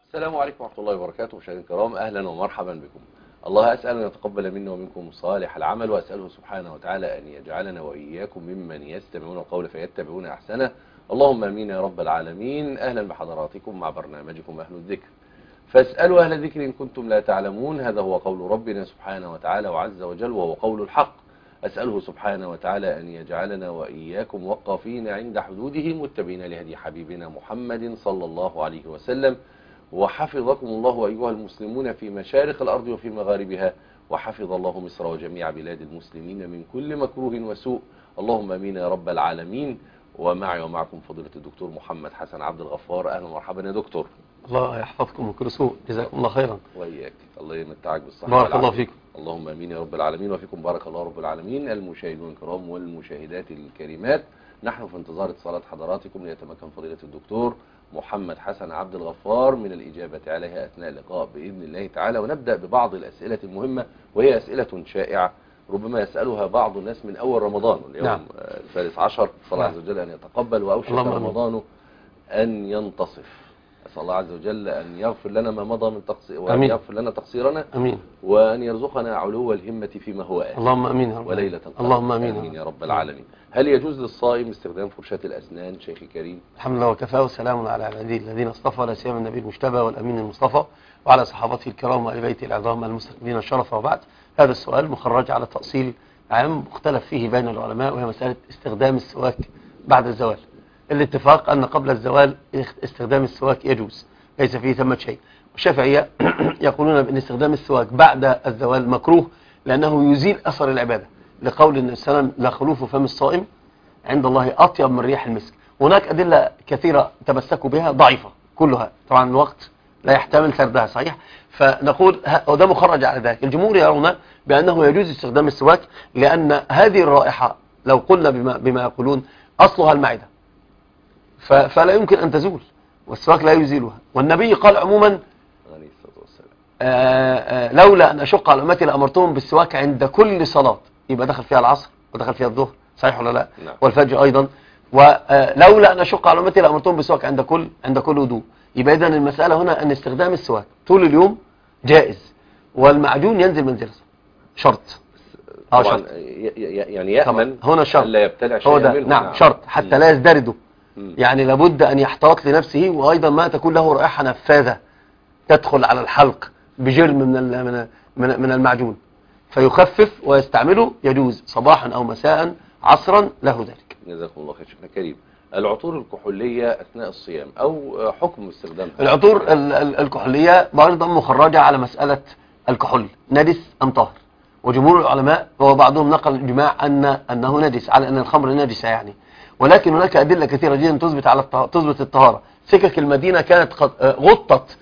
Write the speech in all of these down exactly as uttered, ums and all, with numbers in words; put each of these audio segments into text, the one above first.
السلام عليكم ورحمة الله وبركاته. مشاهدينا الكرام، أهلا ومرحبا بكم. الله أسأل أن يتقبل منا ومنكم صالح العمل، وأسأله سبحانه وتعالى أن يجعلنا وإياكم ممن يستمعون القول فيتبعون أحسنه. اللهم آمين يا رب العالمين. أهلا بحضراتكم مع برنامجكم أهل الذكر، فاسألوا أهل الذكر إن كنتم لا تعلمون. هذا هو قول ربنا سبحانه وتعالى وعز وجل، وهو قول الحق. أسأله سبحانه وتعالى أن يجعلنا وإياكم وقافين عند حدوده، متبعين لهدي حبيبنا محمد صلى الله عليه وسلم. وحفظكم الله أيها المسلمون في مشارق الأرض وفي مغاربها، وحفظ الله مصر وجميع بلاد المسلمين من كل مكروه وسوء. اللهم امين يا رب العالمين. ومعي ومعكم فضيلة الدكتور محمد حسن عبد الغفار. أهلا ومرحبا يا دكتور. الله يحفظكم من كل سوء، جزاكم الله خيرا. وإياك، الله يمتعك بالصحة بارك الله فيكم. اللهم امين يا رب العالمين، وفيكم بارك الله رب العالمين. المشاهدون الكرام والمشاهدات الكريمات، نحن في انتظار اتصالات حضراتكم ليتمكن فضيلة الدكتور محمد حسن عبد الغفار من الإجابة عليها أثناء اللقاء بإذن الله تعالى. ونبدأ ببعض الأسئلة المهمة، وهي أسئلة شائعة ربما يسألها بعض الناس من أول رمضان، اليوم نعم. الثالث عشر. صلى الله عز وجل أن يتقبل، وأوشك رمضان أن ينتصف. أسأل الله عز وجل أن يغفر لنا ما مضى من تقصير، وأن يغفر لنا تقصيرنا، أمين. وأن يرزقنا علو الهمة فيما هو آت. اللهم أمين يا رب. وليلة القدر. اللهم أمين, أمين يا رب العالمين. هل يجوز للصائم استخدام فرشاة الأسنان شيخي كريم؟ الحمد لله وكفى، وسلام على عباده الذين اصطفى، لا سيما النبي المجتبى والأمين المصطفى، وعلى صحابته الكرام وآل بيته العظام المستقبلين الشرف. وبعد، هذا السؤال مخرج على تأصيل عام مختلف فيه بين العلماء، وهي مسألة استخدام السواك بعد الزوال. الاتفاق أن قبل الزوال استخدام السواك يجوز، ليس فيه ثمة شيء. والشافعية يقولون بأن استخدام السواك بعد الزوال مكروه، لأنه يزيل أثر العبادة، لقول النبي صلى الله عليه وسلم: لا خلوف فم الصائم عند الله أطيب من ريح المسك. هناك أدلة كثيرة تمسكوا بها ضعيفة كلها، طبعا الوقت لا يحتمل سردها، صحيح؟ فنقول وده مخرج على ذلك. الجمهور يرون بأنه يجوز استخدام السواك، لأن هذه الرائحة لو قلنا بما, بما يقولون أصلها المعدة، فلا يمكن أن تزول، والسواك لا يزيلها. والنبي قال عموما: آآ آآ لولا أن أشق على أمتي لأمرتهم بالسواك عند كل صلاة. يبقى دخل فيها العصر ودخل فيها الظهر، صحيح ولا لا؟ نعم. والفجر أيضا. ولولا أن أشق على أمتي لأمرتهم بالسواك عند كل عند كل وضوء. يبقى إذن المسألة هنا أن استخدام السواك طول اليوم جائز، والمعجون ينزل منزله. شرط. طبعا شرط. يعني يأمن هنا شرط ألا يبتلع شيئا منه. نعم. نعم شرط حتى م. لا يزدرده. م. يعني لابد أن يحتاط لنفسه، وأيضا ما تكون له رائحة نفاذة تدخل على الحلق بجرم من من من المعجون، فيخفف ويستعمله. يجوز صباحا أو مساء عصرا له ذلك. جزاكم الله خير شيخنا كريم. العطور الكحولية أثناء الصيام، أو حكم استخدامها؟ العطور الكحولية برضه مخرجة على مسألة الكحول نجس أم طاهر، وجمهور العلماء وبعضهم نقل الإجماع أن أنه نجس، على أن الخمر نجسة يعني. ولكن هناك أدلة كثيرة جدا تثبت على تثبت الطهارة. سكك المدينة كانت غطت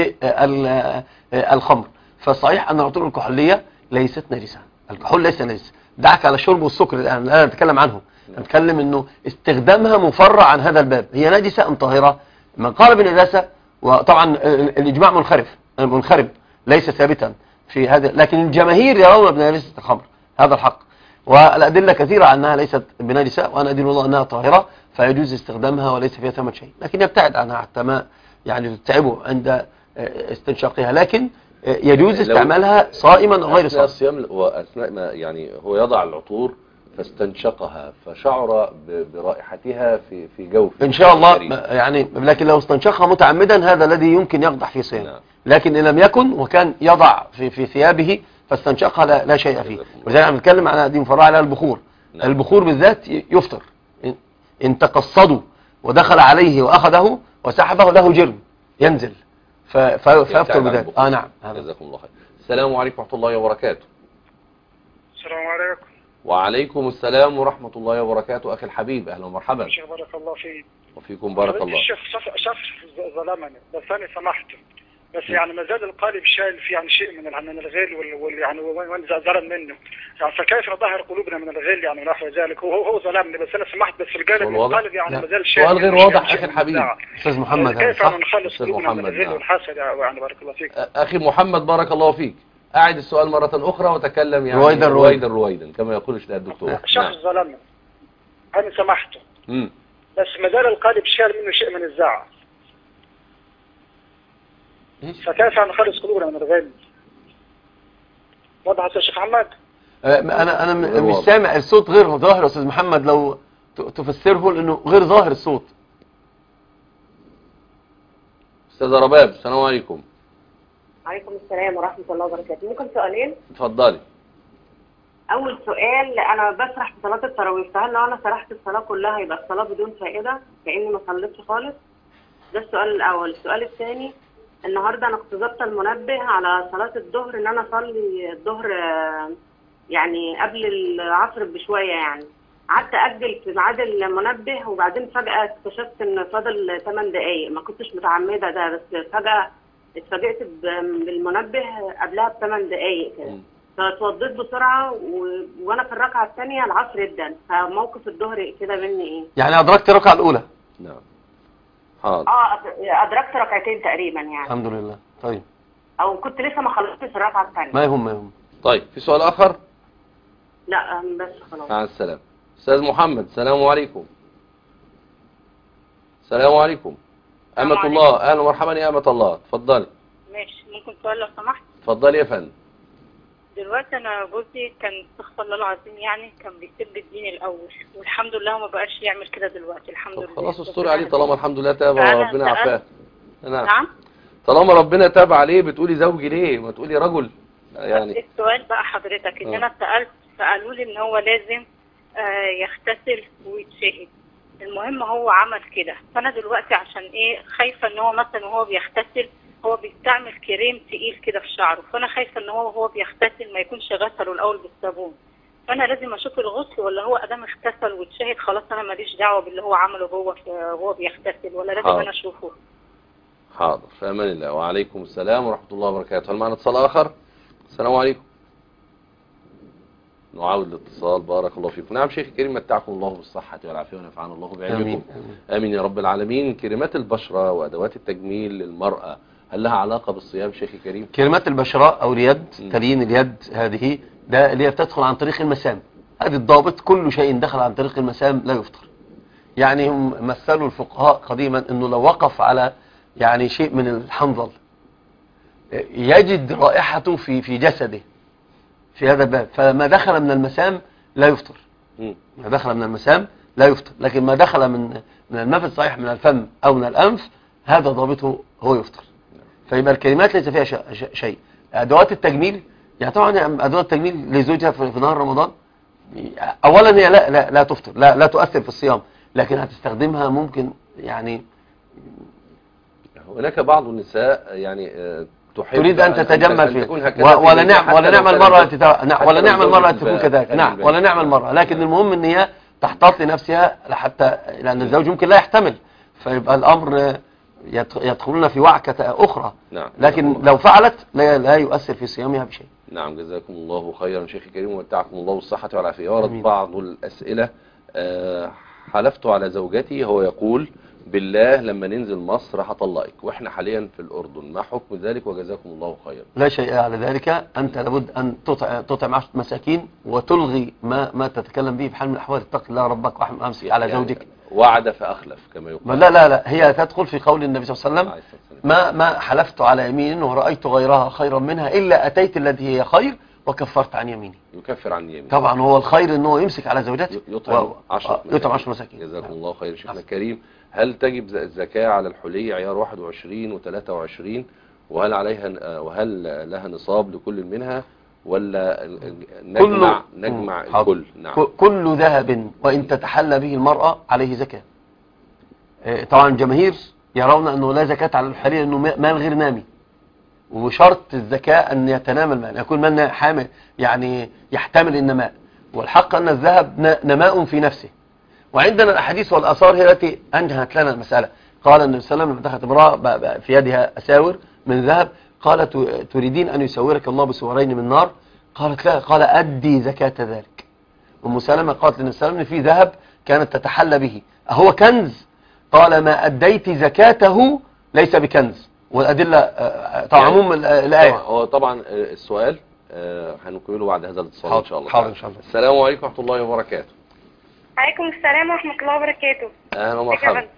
بالخمر، فالصحيح أن العطور الكحولية ليست نجسة. الكحول ليس نجس، دعك على الشرب والسكر الآن، لا نتكلم عنه، نتكلم أنه استخدامها مفرع عن هذا الباب. هي نجسة أم طاهرة؟ من قال بنجاسة، وطبعا الإجماع منخرف منخرب ليس ثابتا في هذا، لكن الجماهير يرون بنجاسة الخمر، هذا الحق. والأدلة كثيرة عنها ليست بنجسة، وأنا أدل الله أنها طاهرة، فيجوز استخدامها وليس فيها ثمة شيء، لكن يبتعد عنها حتى ما يعني تتعبه عند استنشاقها. لكن يجوز استعمالها صائما أو غير صائم. الصيام وأثناء ما يعني هو يضع العطور فاستنشقها فشعر برائحتها في في جوفه إن شاء الله يعني، لكن لو استنشقها متعمدا هذا الذي يمكن يقدح في صيام. نعم. لكن إن لم يكن وكان يضع في في ثيابه فاستنشقها لا, لا شيء فيه. ولذلك احنا بنتكلم عن دي مفرعة على البخور. نعم. البخور بالذات يفطر إن تقصدوا ودخل عليه وأخذه وسحبه له جرم ينزل فيفطر بذلك. اه نعم. جزاكم الله خير. السلام عليكم ورحمة الله وبركاته. السلام عليكم. وعليكم السلام ورحمة الله وبركاته. أخي الحبيب، أهلا ومرحبا. شيخ بارك الله فيك. وفيكم بارك الله. الشيخ شخص ظلمني بس أنا سمحته، بس يعني ما زال القالب شايل في يعني شيء من من الغل وال يعني ظلم منه يعني، فكيف نطهر قلوبنا من الغل يعني ونحو ذلك؟ هو هو ظلمني بس أنا سمحت، بس القالب القالب يعني ما زال شايل. سؤال غير واضح أخي الحبيب. أستاذ محمد، كيف نخلص قلوبنا من الغل والحسد يعني؟ بارك الله فيك. أخي محمد بارك الله فيك، أعد السؤال مرة أخرى وتكلم يعني رويدا رويدا رويدا كما يقول الدكتور. شخص ظلمني أنا سمحته، امم بس ما زال القالب شايل منه شيء من الزعل. فكيف يعني نخلص قلوبنا من الغل؟ وضحت يا شيخ محمد؟ آه، انا انا م- مش سامع الصوت غير ظاهر يا استاذ محمد، لو ت- تفسره لانه غير ظاهر الصوت. استاذه رباب السلام عليكم. عليكم السلام ورحمة الله وبركاته. ممكن سؤالين؟ اتفضلي. أول سؤال، أنا بسرح في صلاة التراويح، فهل لو أنا سرحت الصلاة كلها يبقى الصلاة بدون فائدة كأني ما صليتش خالص؟ ده السؤال الأول. السؤال الثاني، النهاردة أنا كنت ظابطة المنبه على صلاة الظهر إن أنا أصلي الظهر آه، يعني قبل العصر بشوية يعني. قعدت أجل في ميعاد المنبه وبعدين فجأة اكتشفت إن فاضل ثمان دقايق، ما كنتش متعمدة ده، بس فجأة اتفاجئت ب- بالمنبه قبلها بثمان دقايق كده. مم. فاتوضيت بسرعة و... وأنا في الركعة الثانية العصر ادن، فموقف الظهر كده مني إيه؟ يعني ادركت الركعه الاولى؟ نعم. حاضر. اه أد- أدركت ركعتين تقريبا يعني، الحمد لله. طيب أو كنت لسه ما خلصتش الركعة الثانية. ما يهم ما يهم. طيب في سؤال اخر؟ لا أم، بس خلاص. مع السلامه. استاذ محمد السلام عليكم. السلام عليكم. السلام أمة عليكم. الله أهلا ومرحبا يا أمة الله، اتفضلي. ماشي، ممكن سؤال لو سمحت؟ اتفضلي يا فندم. دلوقتي انا جوزي كان استغفر الله العظيم يعني كان بيسب الدين الاول، والحمد لله ما بقاش يعمل كده دلوقتي الحمد طب لله. خلاص استوري عليه طالما الحمد لله تاب فأنا وربنا سألت- عافاه. نعم. نعم. طالما ربنا تاب عليه بتقولي زوجي ليه؟ ما تقولي رجل يعني. السؤال بقى حضرتك ان آه. انا سألت فقالوا لي ان هو لازم آه، يغتسل ويتشهد. المهم هو عمل كده، فانا دلوقتي عشان ايه خايفه ان هو مثلا وهو بيغتسل هو بيستعمل كريم تقيل كده في شعره، فانا خايفه ان هو وهو بيغتسل ما يكونش غسله الاول بالصابون. فانا لازم اشوف الغسل ولا هو ادام اغتسل واتشهد خلاص انا ماليش دعوه باللي هو عمله هو وهو بيغتسل، ولا لازم حاضر. انا اشوفه؟ حاضر في أمان الله. وعليكم السلام ورحمة الله وبركاته. هل معنا اتصال آخر؟ السلام عليكم. نعاود الاتصال. بارك الله فيكم. نعم شيخ الكريم متعكم الله بالصحة والعافية ونفعنا الله بعلمكم. آمين. آمين يا رب العالمين. كريمات البشرة وأدوات التجميل للمرأة هل لها علاقة بالصيام شيخ الكريم؟ كلمات البشرة او اليد، م. تليين اليد هذه ده اللي هي بتدخل عن طريق المسام. هذه الضابط، كل شيء دخل عن طريق المسام لا يفطر. يعني هم مثلوا الفقهاء قديما انه لو وقف على يعني شيء من الحنظل يجد رائحته في في جسده في هذا الباب، فما دخل من المسام لا يفطر. مم. ما دخل من المسام لا يفطر، لكن ما دخل من من المنفذ صحيح من الفم او من الانف هذا ضابطه هو يفطر. فيبقى الكلمات ليس فيها ش- ش- شيء. ادوات التجميل يعني طبعا يعني ادوات التجميل لزوجها في في نهار رمضان اولا هي لا لا, لا تفطر، لا لا تؤثر في الصيام، لكن هتستخدمها ممكن يعني هناك بعض النساء يعني آه، تحب تريد ان تتجمل فيه تكون هكذا و- ولا في بيتها نعم ولا حتى لو نعم كان المرأة الزوج- تت- نعم، حتى ولا لو نعم الزوج المرأة في تكون البيت- كذلك. خارج نعم البيت. ولا نعم المرأة، لكن المهم ان هي تحتاط لنفسها حتى لان الزوج ممكن لا يحتمل، فيبقى الامر يدخ- يدخلون في وعكة اخرى. نعم. لكن لو فعلت لا لا يؤثر في صيامها بشيء. نعم جزاكم الله خيرا شيخ الكريم ومتعكم الله بالصحة والعافية. ورد آمين. بعض الأسئلة. آه، حلفت على زوجتي، هو يقول بالله لما ننزل مصر هطلقك واحنا حاليا في الأردن، ما حكم ذلك وجزاكم الله خيرا؟ لا شيء على ذلك، أنت لابد أن تطع- تطعم عشرة مساكين وتلغي ما ما تتكلم به في حال من الأحوال. اتق الله ربك واحمل أمسك على يعني زوجك. وعد فأخلف كما يقال. لا لا لا، هي تدخل في قول النبي صلى الله عليه عليه وسلم الصلاة والسلام. ما ما حلفت على يمين ورأيت غيرها خيرا منها إلا أتيت التي هي خير وكفرت عن يميني. يكفر عن يمين. طبعا هو الخير أنه يمسك على زوجته يطعم و- عشرة آه، يطعم عشرة مساكين. جزاكم الله خير شيخنا الكريم. هل تجب الزكاة على الحلي عيار واحد وعشرين وثلاثة وعشرين وهل عليها وهل لها نصاب لكل منها ولا نجمع نجمع حاضر. الكل؟ نعم. ك- كل ذهب وإن تتحلى به المرأة عليه زكاة. آه، طبعا الجماهير يرون أنه لا زكاة على الحلي لأنه مال غير نامي، وشرط الزكاة أن يتنامى المال، يكون مال حامل يعني يحتمل النماء، والحق أن الذهب ن- نماء في نفسه. وعندنا الأحاديث والآثار هي التي أنهت لنا المسألة. قال النبي صلى الله عليه وسلم لما دخلت امرأة ب- ب- في يدها أساور من ذهب، قالت تريدين أن يسورك الله بسورين من نار؟ قالت لا، قال أدي زكاة ذلك. أم سلمة قالت للنبي صلى الله عليه وسلم في ذهب كانت تتحلى به، أهو كنز؟ قال ما أديت زكاته ليس بكنز. والأدلة آه، طبعا يعني عموم ال- الآية. طبعا هو طبعا السؤال آه، هنكمله بعد هذا الاتصال حاضر، ان شاء الله. حاضر إن شاء الله. السلام عليكم ورحمة الله وبركاته. عليكم السلام ورحمة الله وبركاته. اهلا ازيك يا ومرحبا. فندم؟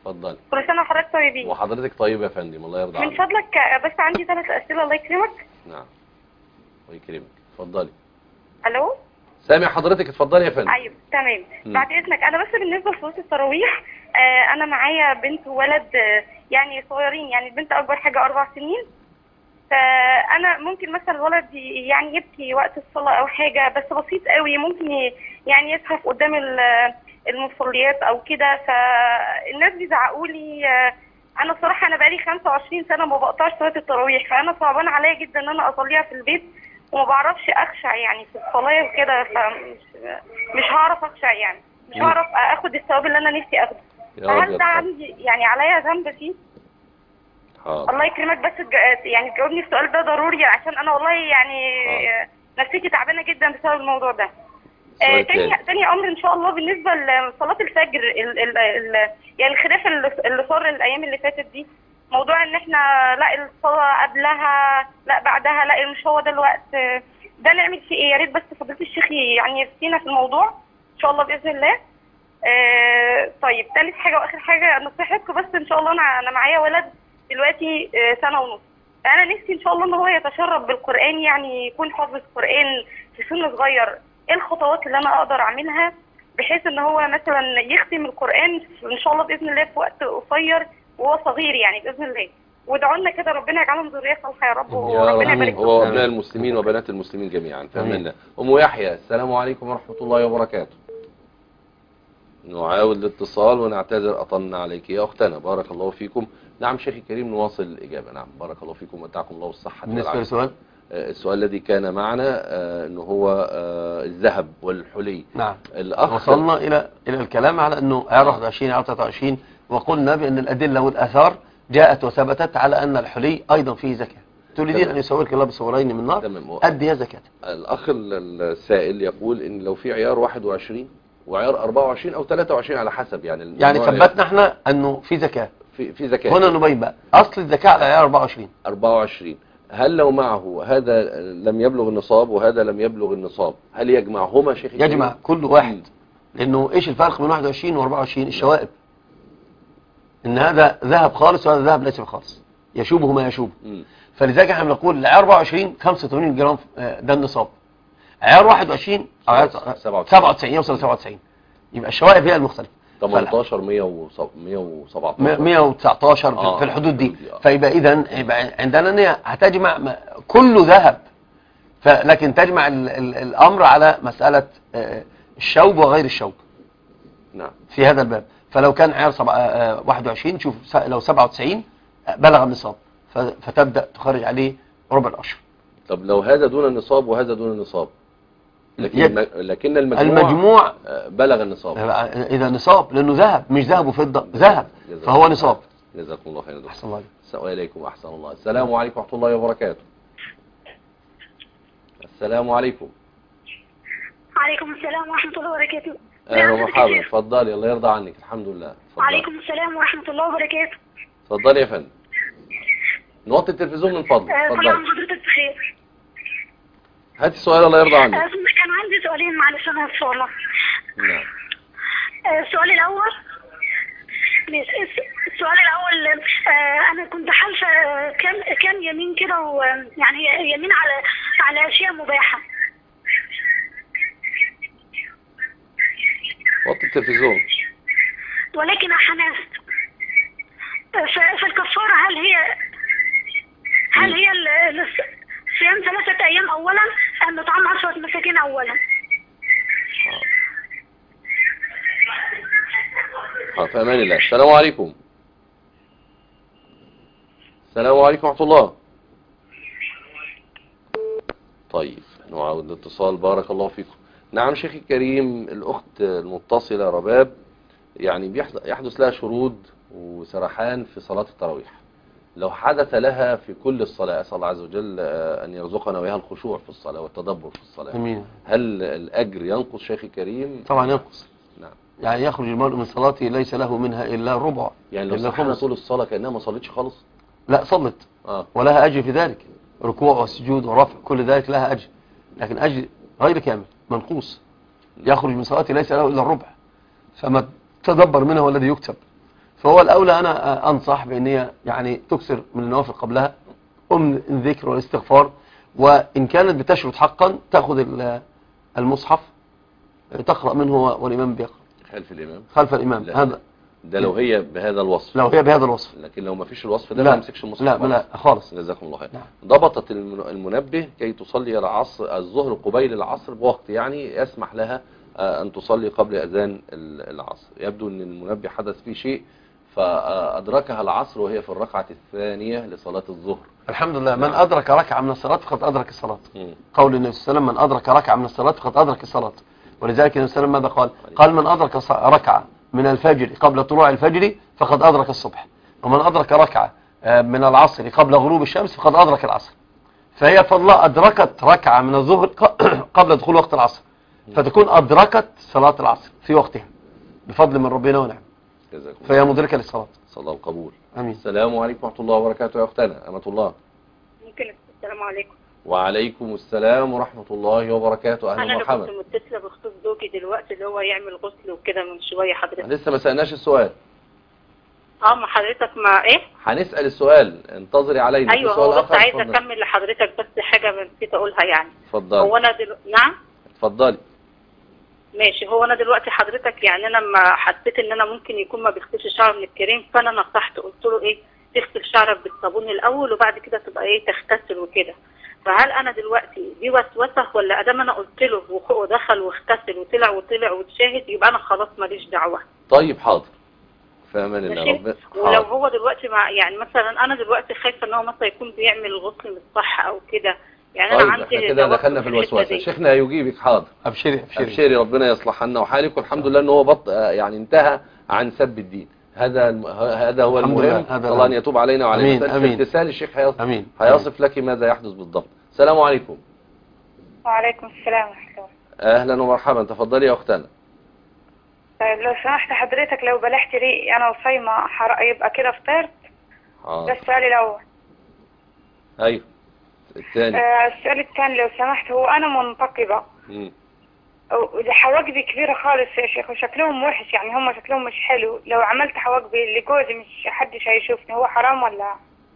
اتفضلي. كل سنه وحضرتك طيبين. وحضرتك طيب يا فندم، الله يرضى عنك. من فضلك بس عندي ثلاث اسئله الله يكرمك. نعم الله يكرمك، اتفضلي. الو سامع حضرتك، اتفضلي يا فندم. ايوه تمام. م. بعد اذنك انا بس بالنسبه لصلاه التراويح آه انا معايا بنت وولد آه يعني صغيرين، يعني البنت اكبر حاجه اربع سنين، فانا ممكن مثلا الولد يعني يبكي وقت الصلاه او حاجه بس بسيط قوي، ممكن يعني يزحف قدام المصليات او كده، فالناس بيزعقوا لي. انا صراحه انا بقالي خمسة وعشرين سنه ما بقطعش صلاه التراويح، فانا صعبان عليا جدا ان انا اصليها في البيت وما بعرفش اخشع يعني في الصلاه وكده، فمش مش هعرف اخشع يعني مش هعرف اخد الثواب اللي انا نفسي اخده. فهل ده عندي يعني عليا ذنب فيه؟ حاضر. الله يكرمك بس يعني تجاوبني السؤال ده ضروري، عشان انا والله يعني نفسيتي تعبانه جدا بسبب الموضوع ده. آه تاني تاني امر ان شاء الله بالنسبه لصلاه الفجر، ال ال ال يعني الخلاف اللي صار الايام اللي فاتت دي، موضوع ان احنا لا الصلاه قبلها لا بعدها لا مش هو ده الوقت، ده نعمل فيه ايه؟ يا ريت بس فضيله الشيخ يعني يفتينا في الموضوع ان شاء الله باذن الله. آه طيب ثالث حاجه واخر حاجه نصيحتكم بس ان شاء الله، انا انا معايا ولد دلوقتي آه سنه ونص، فانا نفسي ان شاء الله ان هو يتشرب بالقران، يعني يكون حافظ قران في سن صغير. ايه الخطوات اللي انا اقدر اعملها بحيث ان هو مثلا يختم القران ان شاء الله باذن الله في وقت قصير وهو صغير يعني باذن الله؟ وادعوا لنا كده ربنا يجعلهم ذريه صالحه يا رب، وربنا يبارك فيهم. هو ابناء المسلمين وبنات المسلمين جميعا، فامنا. ام يحيى السلام عليكم ورحمه الله وبركاته. نعاود الاتصال ونعتذر اطلنا عليك يا اختنا، بارك الله فيكم. نعم شيخي الكريم نواصل الاجابه. نعم بارك الله فيكم ومتعكم الله بالصحه. بالنسبه للسؤال السؤال الذي كان معنا انه هو الذهب والحلي. نعم الأخ وصلنا الى الى الكلام على انه عيار واحد وعشرين عيار ثلاثة وعشرين، وقلنا بان الادله والاثار جاءت وثبتت على ان الحلي ايضا فيه زكاه. تريدين ان يسولك الله بصورين من نار ادي زكاه. الاخ السائل يقول ان لو في عيار واحد وعشرين وعيار أربعة وعشرين او ثلاثة وعشرين على حسب يعني يعني ثبتنا احنا انه في زكاه في في زكاه. هنا نبين بقى اصل الزكاه على عيار أربعة وعشرين أربعة وعشرين، هل لو معه هذا لم يبلغ النصاب وهذا لم يبلغ النصاب هل يجمعهما شيخ؟ يجمع كل واحد. لانه ايش الفرق بين واحد وعشرين وأربعة وعشرين؟ الشوائب، ان هذا ذهب خالص وهذا ذهب ليس بخالص، يشوبه ما يشوبه. فلذلك احنا بنقول العيار أربعة وعشرين خمسة وثمانين جرام ده النصاب، عيار واحد وعشرين او عيار سبعة وتسعين يوصل سبعة وتسعين، يبقى الشوائب هي المختلفه. ثمانية عشر مية وسبعتاشر مية وتسعتاشر آه. في الحدود دي. فيبقى اذا عندنا ان هتجمع كله ذهب، لكن تجمع ال ال الامر على مساله الشوب وغير الشوب. نعم في هذا الباب. فلو كان عيار واحد وعشرين شوف لو سبعة وتسعين بلغ النصاب فتبدا تخرج عليه ربع الاشهر. طب لو هذا دون النصاب وهذا دون النصاب لكن يب... لكن المجموع, المجموع بلغ النصاب، اذا نصاب لانه ذهب مش ذهب وفضه، ذهب فهو نصاب. جزاكم الله خيرا. احسن الله عليكم. احسن الله. السلام عليكم ورحمه الله وبركاته. السلام عليكم. وعليكم السلام ورحمه الله وبركاته. اهلا ومرحبا، اتفضلي الله يرضى عنك. الحمد لله. وعليكم السلام ورحمه الله وبركاته. اتفضلي يا فندم. نوطي التلفزيون من فضلك. اتفضلي. كل عام وحضرتك بخير. هات السؤال الله يرضى عنك. كان عندي سؤالين معلش انا اسف والله. نعم. السؤال الاول السؤال الاول انا كنت حالفه كام كام يمين كده، ويعني يمين على على اشياء مباحه. وطي التلفزيون. ولكن حنست. فالكفاره هل هي هل هي صيام ثلاثة أيام أولا أم نطعم عشرة مساكين أولا؟ اه في أمان الله. السلام عليكم. السلام عليكم ورحمة الله. طيب نعاود الاتصال. بارك الله فيكم. نعم شيخي الكريم، الأخت المتصلة رباب يعني يحدث لها شرود وسرحان في صلاة التراويح، لو حدث لها في كل الصلاة، أسأل الله عز وجل أن يرزقنا وياها الخشوع في الصلاة والتدبر في الصلاة. أمين. هل الأجر ينقص شيخي الكريم؟ طبعا ينقص. نعم. يعني يخرج المرء من صلاته ليس له منها إلا ربع. يعني لو سبحانه طول الصلاة كأنها ما صلتش خالص؟ لا صلت آه. ولها أجر في ذلك، ركوع وسجود ورفع كل ذلك لها أجر، لكن أجر غير كامل منقوص. يخرج من صلاته ليس له إلا الربع، فما تدبر منه والذي يكتب. فهو الأولى أنا أنصح بأن هي يعني تكسر من النوافل قبلها، أم الذكر والاستغفار، وإن كانت بتشرد حقا تأخذ المصحف تقرأ منه والإمام بيقرأ خلف الإمام خلف الإمام. هذا ده لو هي بهذا الوصف، لو هي بهذا الوصف. لكن لو ما فيش الوصف ده لا ما يمسكش المصحف. لا لا خالص. جزاكم الله خير. نعم. ضبطت المنبه كي تصلي العصر الظهر قبيل العصر بوقت، يعني يسمح لها أن تصلي قبل أذان العصر. يبدو أن المنبه حدث فيه شيء فأدركها العصر وهي في الركعة الثانية لصلاة الظهر. الحمد لله. نعم. من أدرك ركعة من الصلاة فقد أدرك الصلاة. م. قول النبي صلى الله عليه وسلم من أدرك ركعة من الصلاة فقد أدرك الصلاة. ولذلك النبي صلى الله عليه وسلم ماذا قال؟ قال من أدرك ركعة من الفجر قبل طلوع الفجر فقد أدرك الصبح، ومن أدرك ركعة من العصر قبل غروب الشمس فقد أدرك العصر. فهي فضلا أدركت ركعة من الظهر قبل دخول وقت العصر، فتكون أدركت صلاة العصر في وقتها بفضل من ربنا ونعم، فهي مدركة للصلاة. صلى الله القبول. أمين. السلام عليكم ورحمة الله وبركاته يا أختنا أمة الله. ممكن. السلام عليكم. وعليكم السلام ورحمة الله وبركاته. أهلا ومرحبا. أنا كنت متصلة بخصوص زوجي دلوقتي اللي هو يعمل غسل وكده من شوية حضرتك. لسه ما سألناش السؤال. اه ما حضرتك مع ايه؟ هنسأل السؤال، انتظري علينا. ايوه هو بس عايزه اكمل لحضرتك بس حاجه نسيت اقولها يعني. اتفضلي. هو انا دل... نعم؟ اتفضلي. ماشي. هو انا دلوقتي حضرتك يعني انا لما حسيت ان انا ممكن يكون ما بيغسلش شعره من الكريم، فانا نصحت قلت له ايه تغسل شعرك بالصابون الاول وبعد كده تبقى ايه تغتسل وكده. فهل انا دلوقتي دي وسوسه ولا ادام انا قلت له ودخل واغتسل وطلع وطلع وتشاهد يبقى انا خلاص ماليش دعوه؟ طيب حاضر. فامان الله ربنا. ولو هو دلوقتي مع يعني مثلا انا دلوقتي خايفه ان هو مثلا يكون بيعمل غسل مش صح او كده، يعني طيب انا عندي احنا كده دخلنا في الوسوسه. شيخنا هيجيبك. حاضر. ابشري ابشري ابشري ربنا يصلح حالنا وحالك، والحمد لله ان هو بط يعني انتهى عن سب الدين. هذا الم... هذا هو المهم. الله ان يتوب علينا وعلينا. امين. اتصال الشيخ هيصف امين. هيصف لك ماذا يحدث بالضبط. السلام عليكم. وعليكم السلام ورحمه الله. اهلا ومرحبا. تفضلي يا اختنا. طيب لو سمحت حضرتك لو بلحت ريقي انا وصايمه يبقى كده فطرت؟ ده السؤال الاول. ايوه. الثاني. آه السؤال الثاني لو سمحت، هو انا منتقبه امم حواجبي كبيره خالص يا شيخ وشكلهم وحش، يعني هم شكلهم مش حلو، لو عملت حواجبي لجوزي مش حدش هيشوفني، هو حرام ولا؟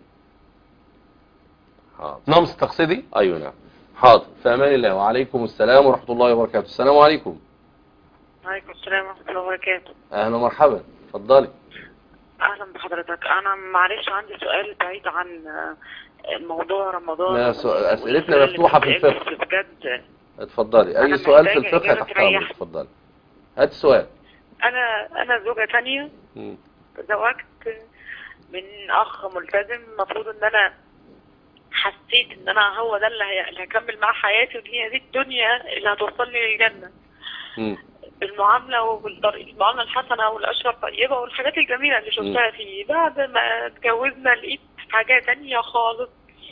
حاضر. نعم تقصدي؟ ايوه نعم. حاضر. في امان الله. وعليكم السلام ورحمه الله وبركاته. السلام عليكم. وعليكم السلام ورحمة الله وبركاته. اهلا ومرحبا. اتفضلي. اهلا بحضرتك. انا معلش عندي سؤال بعيد عن موضوع رمضان. لا سؤال. اسئلتنا مفتوحة في الفقه بجد. اتفضلي. اي سؤال في الفقه تحت امرك. اتفضلي. هات السؤال. انا انا زوجة ثانيه تزوجت من اخ ملتزم، المفروض ان انا حسيت ان انا هو ده اللي هكمل معاه حياتي وان هي دي الدنيا اللي هتوصلني للجنة. امم بالمعاملة وبالطريقة المعاملة الحسنة والعشرة الطيبة والحاجات الجميلة اللي شفتها فيه. بعد ما اتجوزنا لقيت حاجة تانية خالص،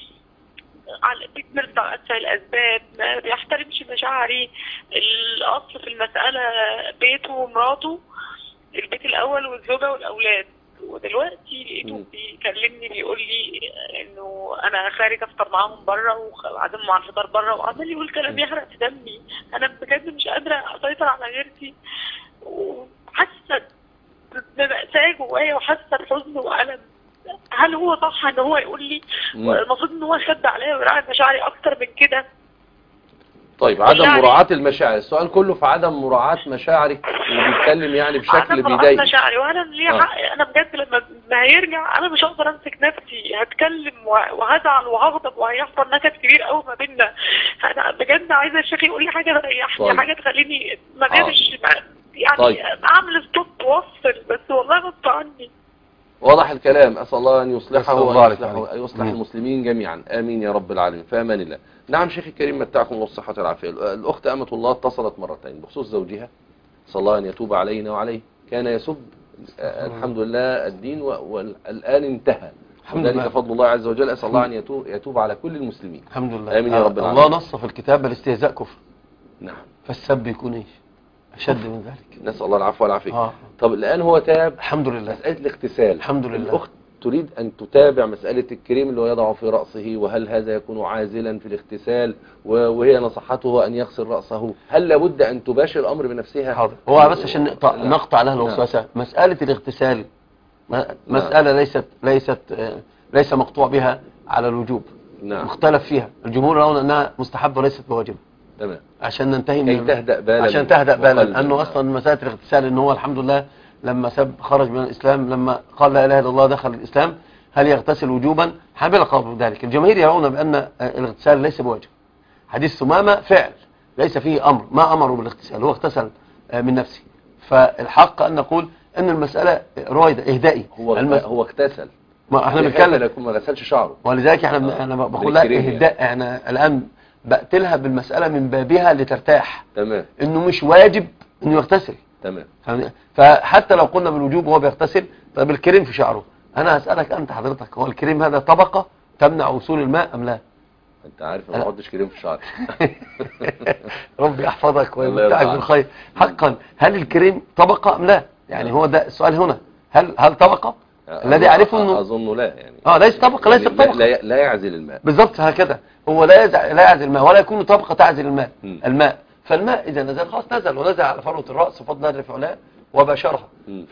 على بيتمرضى أسهل الأسباب، ما بيحترمش مشاعري. الأصل في المسألة بيته ومراته، البيت الأول والزوجة والأولاد. ودلوقتي لقيته بيكلمني بيقول لي انه انا خارج افطر معاهم بره وعازمهم على الفطار بره، وعمال يقول كلام يحرق في دمي. انا بجد مش قادره اسيطر على غيرتي وحاسه بمأساة جوايا وحاسه بحزن والم. هل هو صح ان هو يقول لي المفروض ان هو يخبي عليا ويراعي مشاعري اكتر من كده؟ طيب عدم مراعاة المشاعر. السؤال كله في عدم مراعاة مشاعرك، وبيتكلم يعني بشكل بيضايق. عدم مراعاة مشاعري وانا ليا حق. انا بجد لما ما هيرجع انا مش هقدر امسك نفسي، هتكلم وهزعل وهغضب وهيحصل نكد كبير قوي ما بيننا. انا بجد عايزه الشيخ يقول لي حاجه تريحني. طيب. حاجه تخليني ما قدرش يعني. طيب. اعمل ستوب وافصل، بس والله غصب عني. واضح الكلام. أسأل الله أن يصلحه ويصلح يصلح المسلمين جميعا. آمين يا رب العالمين. في أمان الله. نعم شيخي الكريم متعكم الله الصحة والعافية. الأخت أمة الله اتصلت مرتين بخصوص زوجها، صلى الله أن يتوب علينا وعليه. كان يسب الحمد لله الدين والآن انتهى. ذلك فضل الله عز وجل. أسأل الله أن يتوب, يتوب على كل المسلمين. الحمد لله. آمين يا رب العالمين. الله نص في الكتاب الاستهزاء كفر. نعم. فالسب يكون ايش؟ أشد من ذلك. نسأل الله العفو والعافية. آه. طب الآن هو تاب. الحمد لله. مسألة الاغتسال. الحمد لله. الأخت تريد أن تتابع مسألة الكريم اللي هو يضع في رأسه، وهل هذا يكون عازلا في الاغتسال، وهي نصحته أن يغسل رأسه. هل لابد أن تباشر الأمر بنفسها؟ حاضر. هو بس عشان نقطع, نقطع لها الوسوسة. مسألة الاغتسال مسألة ليست ليست ليس مقطوع بها على الوجوب، نعم. مختلف فيها، الجمهور يرون أنها مستحبة وليست بواجبة. تمام. عشان ننتهي كي تهدأ بالا، عشان تهدأ بالا، لأنه أصلا مسألة الاغتسال إن هو الحمد لله لما سب خرج من الإسلام، لما قال لا إله إلا الله دخل الإسلام، هل يغتسل وجوبا؟ حنابلة قالوا ذلك. الجماهير يرون بأن الاغتسال ليس بواجب. حديث ثمامة فعل ليس فيه أمر، ما أمروا بالاغتسال، هو اغتسل من نفسه. فالحق أن نقول أن المسألة رويدة إهدائي. هو المس... هو اغتسل، ما احنا بنتكلم لكن ما غسلش شعره، ولذلك احنا آه. انا بقول لها اهداء، احنا الان بقتلها بالمسألة من بابها لترتاح. تمام. انه مش واجب انه يغتسل. تمام. فحتى لو قلنا بالوجوب وهو بيغتسل، طب الكريم في شعره، انا هسألك انت حضرتك، هو الكريم هذا طبقة تمنع وصول الماء ام لا؟ انت عارف انا ما بحطش كريم في شعري. ربي يحفظك ويمتعك بالخير. حقا هل الكريم طبقة ام لا؟ يعني هو ده السؤال هنا، هل هل طبقة؟ الذي يعرفه انه اظنه لا، يعني اه ليس طبقه، ليس طبقه، لا, لا يعزل الماء بالضبط هكذا، هو لا يزع لا يعزل الماء ولا يكون طبقه تعزل الماء. م. الماء فالماء اذا نزل خلاص نزل، ونزل على فروه الراس وفضل نزل في علاه وباشرها،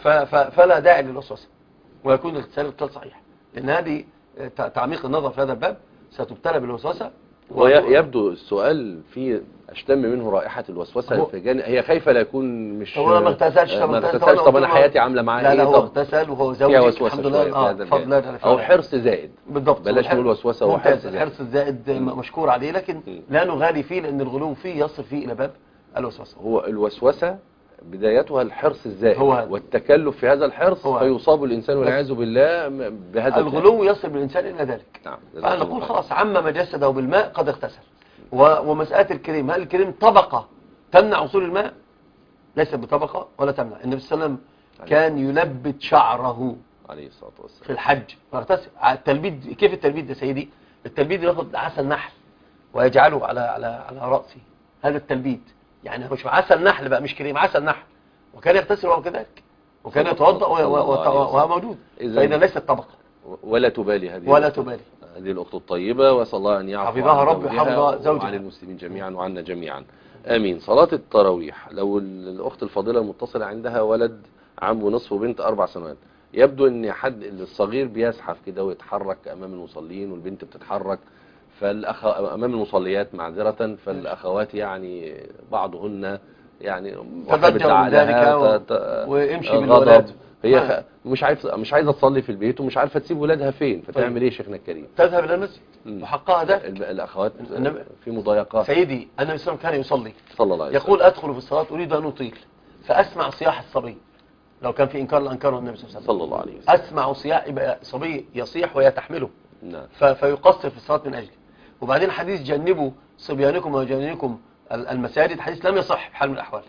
فلا داعي للوسوسه، ويكون الاغتسال اغتسال صحيح، لان هذه تعميق النظر في هذا الباب ستبتلى بالوسوسه. ويبدو السؤال فيه اشتم منه رائحه الوسوسه الفجان، هي خايفه لا يكون مش هو ما اغتسلش، ما اغتسلش، طب انا حياتي عامله معاه ايه؟ لا لا هو اغتسل وهو زوجي الحمد لله، اه فضل الله، او حرص زائد. بالضبط، بلاش نقول وسوسه، هو حرص زائد. الحرص الزائد مشكور عليه، لكن م. لا نغالي فيه، لان الغلو فيه يصل فيه الى باب الوسوسه. هو الوسوسه بدايتها الحرص الزائد والتكلف في هذا الحرص، فيصاب الانسان والعياذ بالله بهذا الغلو، يصل بالانسان الى ذلك. نعم. فنقول خلاص عمم جسده بالماء قد اغتسل. ومسألة الكريم، هل الكريم طبقة تمنع وصول الماء؟ ليست بطبقة ولا تمنع. النبي صلى الله عليه وسلم كان يلبد شعره عليه الصلاة والسلام في الحج فاغتسل. التلبيد كيف التلبيد يا سيدي؟ التلبيد ياخذ عسل نحل ويجعله على على على رأسه، هذا التلبيد، يعني مش عسل نحل بقى، مش كريم، عسل نحل. وكان يغتسل وهو كذلك، وكان يتوضأ وهو موجود. فإذا ليست طبقة ولا تبالي هذه ولا تبالي هذه الأخت الطيبة، وأسأل الله أن يعفو حفظها ربي وحفظ زوجها وعن المسلمين جميعا وعنا جميعا آمين. صلاة التراويح، لو الأخت الفاضلة المتصلة عندها ولد عام ونصف وبنت أربع سنوات، يبدو أن حد الصغير بيزحف كده ويتحرك أمام المصلين، والبنت بتتحرك فالأخ أمام المصليات معذرة، فالأخوات يعني بعضهن يعني تبدأ من ذلك و... وامشي بالولاد، هي خ... مش عايزه مش عايزه تصلي في البيت ومش عارفه تسيب ولادها فين، فتعمل طيب. ايه شيخنا الكريم؟ تذهب الى المسجد وحقها ذلك. الاخوات النب... في مضايقات. سيدي النبي صلى الله عليه وسلم كان يصلي صلى الله عليه وسلم، يقول ادخل في الصلاه اريد ان اطيل فاسمع صياح الصبي، لو كان في انكار لانكره النبي صلى الله عليه وسلم صلى الله عليه وسلم، اسمع صياح يبقى صبي يصيح وهي تحمله. نعم. ف... فيقصر في الصلاه من اجله. وبعدين حديث جنبوا صبيانكم وجنينكم المساجد، حديث لم يصح بحال من الاحوال.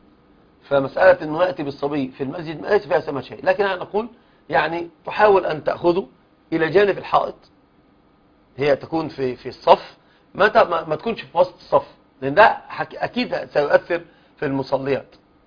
فمسألة أنه يأتي بالصبي في المسجد ليس فيها سمى شيء، لكن أنا أقول يعني تحاول أن تأخذه إلى جانب الحائط، هي تكون في في الصف، ما ما تكونش في وسط الصف، لأن ده أكيد سيؤثر في المصليات.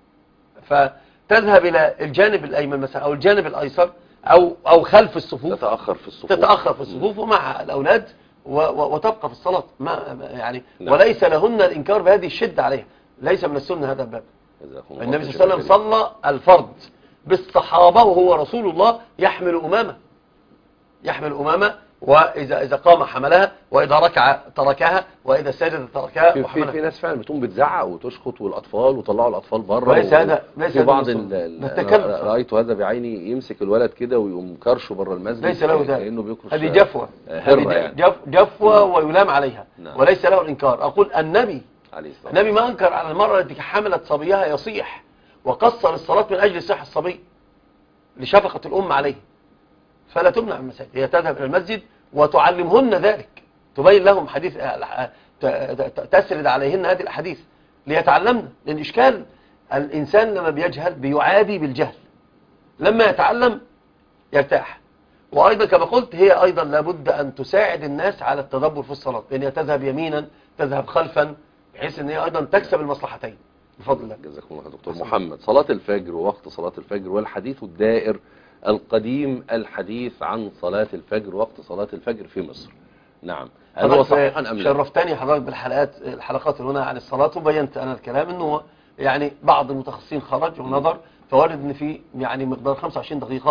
فتذهب إلى الجانب الأيمن مثلا أو الجانب الأيسر أو أو خلف الصفوف، تتأخر في الصفوف تتأخر في الصفوف ومع الأولاد وتبقى في الصلاة، ما يعني وليس لهن الإنكار بهذه الشدة عليها، ليس من السنة هذا الباب. النبي صلى الله عليه وسلم صلى الفرض بالصحابة وهو رسول الله يحمل أمامة يحمل أمامة وإذا إذا قام حملها، وإذا ركع تركها، وإذا سجد تركها في, في, في ناس فعلا بتقوم بتزعق وتشخط والأطفال وطلعوا الأطفال بره، ليس هذا ليس في بعض رأيت هذا بعيني يمسك الولد كده ويقوم كرشه بره المسجد، ليس له ذلك، لأنه بيكرش هذه جفوة يعني. جف جفوة ويلام عليها. نعم. وليس له الإنكار. أقول النبي النبي ما أنكر على المرأة التي حملت صبيها يصيح وقصر الصلاة من أجل صحة الصبي لشفقة الأم عليه، فلا تمنع من المساجد، هي تذهب إلى المسجد وتعلمهن ذلك، تبين لهم حديث، تسرد عليهن هذه الأحاديث ليتعلمن، لأن إشكال الإنسان لما بيجهل بيعادي بالجهل، لما يتعلم يرتاح. وأيضا كما قلت هي أيضا لابد أن تساعد الناس على التدبر في الصلاة، لأن هي تذهب يمينا تذهب خلفا، بحيث أن هي أيضا تكسب المصلحتين بفضل الله. جزاكم الله دكتور محمد. صلاة الفجر ووقت صلاة الفجر والحديث الدائر القديم الحديث عن صلاة الفجر وقت صلاة الفجر في مصر. نعم، هل هو صحيحا أم لا؟ شرفتني حضرتك بالحلقات الحلقات هنا عن الصلاة، وبينت أنا الكلام أنه يعني بعض المتخصصين خرج ونظر فوجد أن في يعني مقدار خمسة وعشرين دقيقة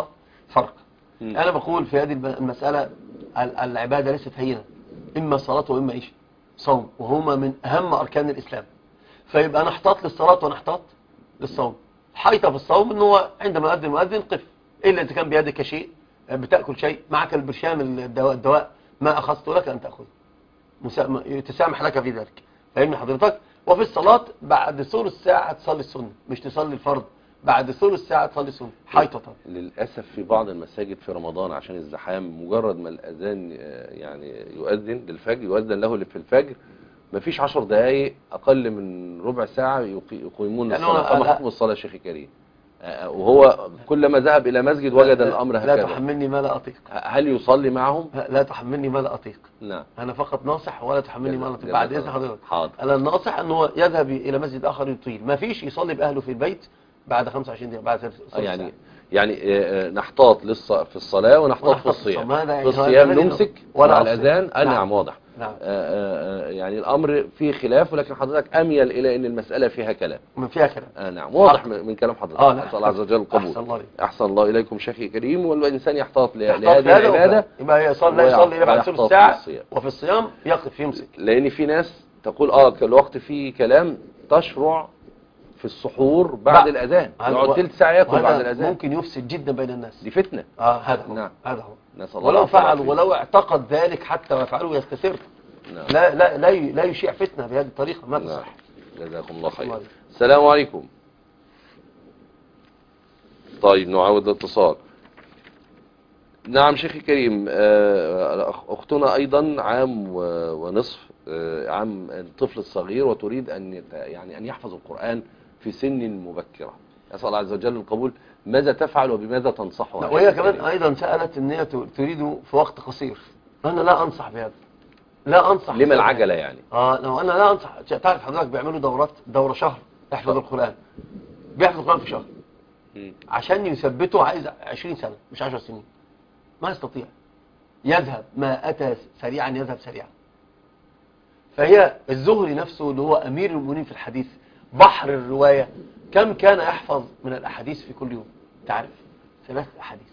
فرق. مم. انا بقول في هذه المساله ال- العباده ليست هينه، اما صلاه واما ايش؟ صوم، وهما من اهم اركان الاسلام. فيبقى نحتاط للصلاه ونحتاط للصوم. حيطه في الصوم ان هو عندما يؤذن المؤذن قف، الا اذا كان بيدك شيء بتاكل شيء معك البرشام الدواء, الدواء ما اخذت لك ان تاخذه، مسا- يتسامح لك في ذلك. فاهمني حضرتك؟ وفي الصلاه بعد ثلث ساعه تصلي السنه، مش تصلي الفرض، بعد ثلث ساعه تصلي السنه حيطه. للأسف في بعض المساجد في رمضان عشان الزحام مجرد ما الأذان آه، يعني يؤذن للفجر، يؤذن له في الفجر، مفيش عشر دقايق أقل من ربع ساعة يقي- يقيمون يعني الصلاة. هو- فما حكم الصلاة يا شيخ كريم؟ آه، وهو كلما ذهب إلى مسجد وجد الأمر لا هكذا. تحملني ما لا اطيق. هل يصلي معهم؟ لا تحملني ما لا اطيق. نعم. انا فقط ناصح ولا تحملني ما لا اطيق. جزاك بعد الله. اذن حضرتك، حاضر. انا الناصح ان هو يذهب الى مسجد اخر يطيل، ما فيش يصلي باهله في البيت بعد خمسة وعشرين دقيقه، بعد ثلث آه، ساعة. يعني يعني آه، آه، نحتاط للص... في الصلاة ونحتاط في ونحتاط في الصيام. الصوم. هذا في يعني الصيام هذا نمسك ولا مع أفصل. الأذان. آه، نعم. نعم واضح. نعم. آه، آه، آه، يعني الأمر فيه خلاف، ولكن حضرتك أميل إلى أن المسألة فيها كلام. من فيها كلام. آه نعم واضح حق. من من كلام حضرتك. آه، نعم. أسأل الله عز وجل القبول. أحسن الله إليك. أحسن الله إليكم شيخي كريم. والإنسان يحتاط ل- يحتاط لهذه في هذا العبادة، وفي- يبقى يصلي يصلي إلى بعد ويحتاط ثلث في ساعه، الصيام. وفي الصيام يقف يمسك. لأن في ناس تقول آه الوقت فيه كلام، تشرع في السحور بعد بعد. الأذان، هذا يقعد هو- ثلث ساعة يأكل وهذا بعد الأذان. ممكن يفسد جدا بين الناس. دي فتنة. اه هذا هو. نعم. هذا هو. نسأل الله ولو العافية فعل والعافية. ولو اعتقد ذلك حتى ويفعله يستسر. نعم. لا لا لا ي- لا يشيع فتنه بهذه الطريقه، ما نعم. تصح. جزاكم الله خير. الله. السلام عليكم. طيب نعاود الاتصال. نعم شيخي كريم، آه، أختنا أيضا عام و- ونصف، آه، عام الطفل الصغير، وتريد أن يت- يعني أن يحفظ القرآن في سن مبكرة. أسأل الله عز وجل القبول. ماذا تفعل وبماذا تنصحها؟ وهي كمان ايضا سالت ان هي ت- تريد في وقت قصير. انا لا انصح بهذا، لا انصح. لما بهذا. العجلة يعني؟ اه لو انا لا انصح. تعرف حضرتك بيعملوا دورات، دوره شهر يحفظ القران، بيحفظ القران في شهر، مم. عشان يثبته عايز عشرين سنه مش عشر سنين، ما يستطيع. يذهب ما اتى سريعا يذهب سريعا. فهي الزهري نفسه اللي هو امير المؤمنين في الحديث، بحر الروايه، كم كان يحفظ من الاحاديث في كل يوم؟ تعرف؟ ثلاث احاديث،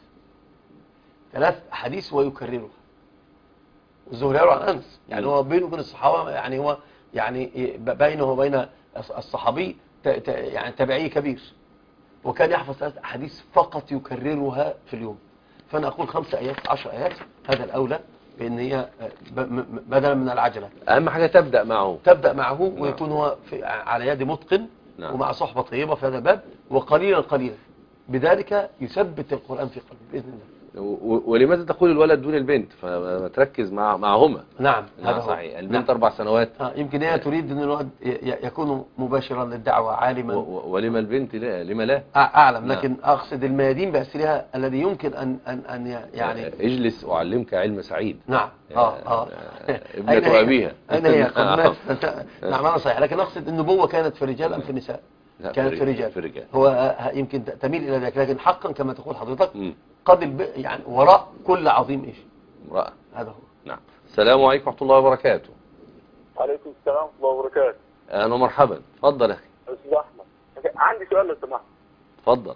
ثلاث احاديث ويكررها. الزهري يروى عن انس، يعني هو بينه وبين الصحابه، يعني هو يعني بينه وبين الصحابي ت- ت- يعني تبعي كبير، وكان يحفظ ثلاث احاديث فقط يكررها في اليوم. فانا اقول خمس ايات عشر ايات، هذا الاولى، بان هي ب- م- بدلا من العجله. أهم حاجة تبدأ معه. تبدا معه نعم. ويكون هو في على يد متقن، نعم. ومع صحبه طيبه في هذا الباب، وقليلا قليلا بذلك يثبت القران في قلبه باذن الله. و- و- ولماذا تقول الولد دون البنت؟ فما تركز مع معهما. نعم نعم هذا هو. صحيح. البنت نعم. أربع سنوات. آه، يمكن هي تريد ان الولد ي- ي- يكون مباشرا للدعوه، و- عالما. و- ولما البنت لا لما لا؟ أع- اعلم، نعم. لكن اقصد الميادين باسرها الذي يمكن ان ان ان ي- يعني اجلس أعلمك علم سعيد. نعم. اه اه ابنة أين هي؟ أبيها. اين هي؟ قد نعم. مات. نعم انا صحيح، لكن اقصد النبوه كانت في الرجال ام في النساء؟ لا، كانت في الرجال. في الرجال. هو آه، يمكن ت- تميل الى ذلك، لكن حقا كما تقول حضرتك مم. قد الب... يعني وراء كل عظيم ايش؟ امرأة. هذا هو. نعم. السلام عليكم ورحمة الله وبركاته. عليكم السلام ورحمة الله وبركاته. أهلا ومرحبا. اتفضل يا أخي. أستاذ أحمد، عندي سؤال لو سمحت. اتفضل.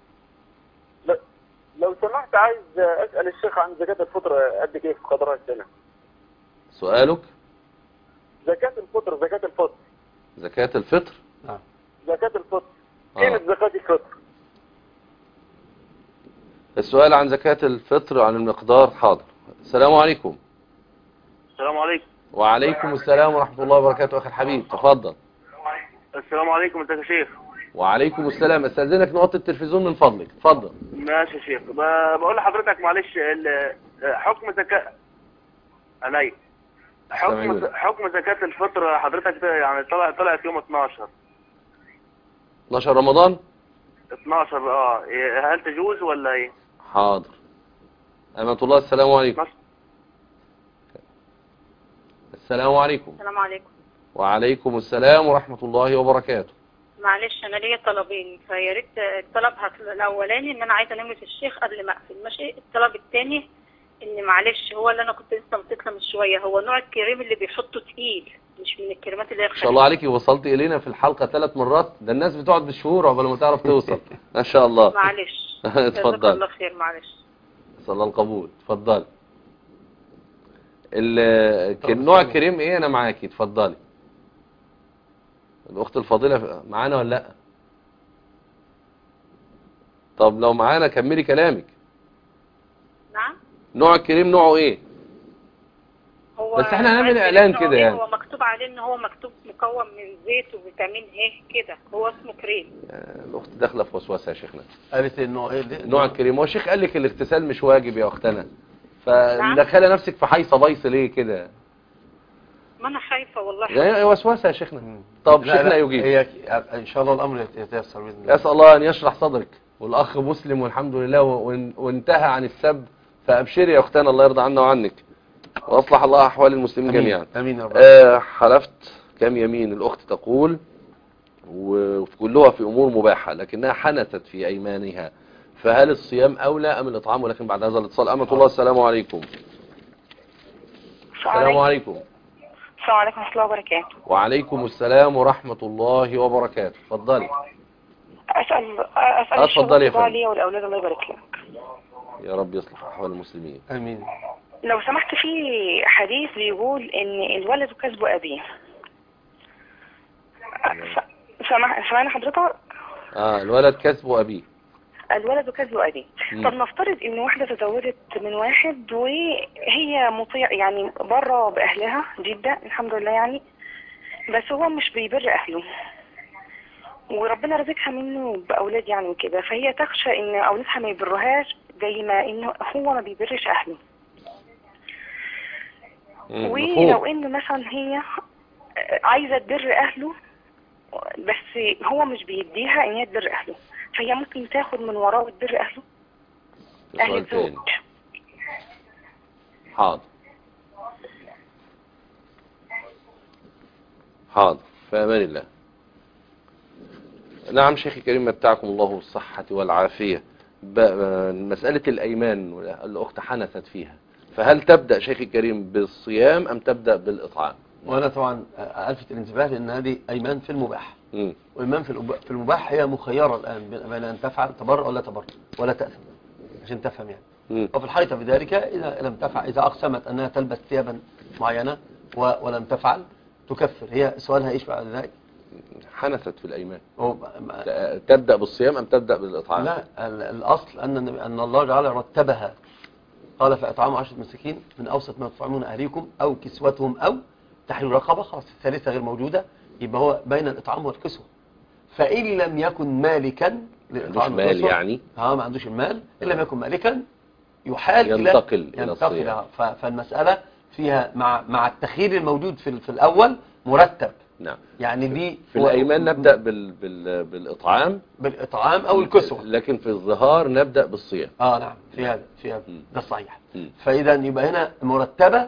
ل- لو سمحت عايز أسأل الشيخ عن زكاة الفطر قد كيف قدرها السنة؟ سؤالك؟ زكاة الفطر زكاة الفطر زكاة الفطر. نعم. زكاة الفطر آه. قيمة زكاة الفطر. السؤال عن زكاة الفطر عن المقدار. حاضر. السلام عليكم. السلام عليكم. وعليكم السلام ورحمة الله وبركاته أخي الحبيب. تفضل. السلام عليكم، ازيك يا شيخ؟ وعليكم السلام. استاذنك نوطي التلفزيون من فضلك. اتفضل. ماشي يا شيخ. ب- بقول لحضرتك معلش ال- حكم زكاة علي حكم سامعينك. حكم زكاة الفطر حضرتك ده يعني طلع طلعت يوم اتناشر اتناشر رمضان. اتناشر اه إيه، هل تجوز ولا ايه؟ حاضر. أمة الله. السلام عليكم. السلام عليكم. السلام عليكم. وعليكم السلام ورحمة الله وبركاته. معلش انا ليا طلبين، فيا ريت الطلب هت- الاولاني ان انا عايزه نمره الشيخ قبل ما اقفل، ماشي؟ الطلب الثاني ان معلش هو اللي انا كنت لسه متصله من شويه، هو نوع الكريم اللي بيحطه تقيل، مش من الكريمات اللي هي ما شاء الله عليكي، وصلت إلينا في الحلقة ثلاث مرات. ده الناس بتقعد بالشهور عقبال ما تعرف توصل. ما شاء الله. معلش. اتفضل. جزاك الله خير. معلش. صلى الله القبول. اتفضلي. النوع الكريم ايه؟ انا معاكي، اتفضلي. الاخت الفاضله معانا ولا لا؟ طب لو معانا كملي كلامك. نعم. نوع الكريم نوعه ايه؟ هو بس احنا هنعمل اعلان كده يعني. هو مكتوب عليه ان هو مكتوب مكون من زيت وفيتامين ايه كده، هو اسمه كريم. الاخت داخله في وسوسه يا شيخنا. قالت النوع ايه ده؟ نوع الكريم. هو الشيخ قال لك الاغتسال مش واجب يا اختنا، فمدخله نفسك في حيصه بيص ليه كده؟ ما انا خايفه والله. يعني وسوسه يا شيخنا. طب شيخنا يجيب. هي ان شاء الله الامر يتيسر باذن الله. اسال الله ان يشرح صدرك، والاخ مسلم والحمد لله وانتهى عن السب، فابشري يا اختنا الله يرضى عنا وعنك، واصلح الله احوال المسلمين أمين. جميعا. امين يا رب. آه حلفت كم يمين الاخت تقول، وكلها في امور مباحه لكنها حنثت في ايمانها، فهل الصيام اولى ام الاطعام؟ ولكن بعد هذا الاتصال امة الله. السلام عليكم. السلام عليكم. السلام عليكم ورحمة الله وبركاته. وعليكم السلام ورحمة الله وبركاته. اتفضلي. أسأل أسأل اتفضلي يا فندم. لي والأولاد الله يبارك لك. يا رب يصلح أحوال المسلمين. آمين. لو سمحت، في حديث بيقول إن الولد كسب أبيه. سمع سمعنا حضرتك؟ اه الولد كسب أبيه. الولد كسب أبيه. طب نفترض إن واحدة تزوجت من واحد وهي مطيع يعني بره بأهلها جدا الحمد لله يعني، بس هو مش بيبر أهله، وربنا رزقها منه بأولاد يعني وكده، فهي تخشى إن أولادها ما يبرهاش زي ما إنه هو ما بيبرش أهله. ولو إن مثلا هي عايزة تبر أهله بس هو مش بيديها إن هي تبر أهله، فهي ممكن تاخد من وراه وتبر أهله. أهل الزوج. حاضر حاضر في أمان الله. نعم شيخي الكريم متعكم الله بالصحة والعافية. مسألة الأيمان الأخت حنثت فيها، فهل تبدأ شيخي الكريم بالصيام أم تبدأ بالإطعام؟ وأنا طبعا ألفت الانتباه لأن هذه أيمان في المباح، وإيمان في المباح هي مخيرة الآن بين أن تفعل تبرع ولا تبرع ولا تأثم عشان تفهم يعني. مم. وفي الحيطة بذلك إذا لم تفعل، إذا أقسمت أنها تلبس ثيابا معينة ولم تفعل تكفر. هي سؤالها إيش بعد ذلك؟ حنثت في الأيمان تبدأ بالصيام أم تبدأ بالإطعام؟ لا، الأصل أن أن الله تعالى رتبها، قال فإطعام عشرة مساكين من أوسط ما تطعمون أهليكم أو كسوتهم أو تحرير رقبة. خلاص الثالثة غير موجودة، يبقى هو بين الإطعام والكسوة. فإن لم يكن مالكا للإطعام والكسوة يعني ها ما عندوش المال، إن لم يكن مالكا يحال ينتقل إلى ينتقل. فالمسألة فيها مع مع التخيير الموجود في في الأول مرتب. نعم. يعني دي في الأيمان نبدأ بال بال بالإطعام بالإطعام أو الكسوة، لكن في الظهار نبدأ بالصيام. اه نعم في هذا في هذا ده صحيح. فإذا يبقى هنا مرتبة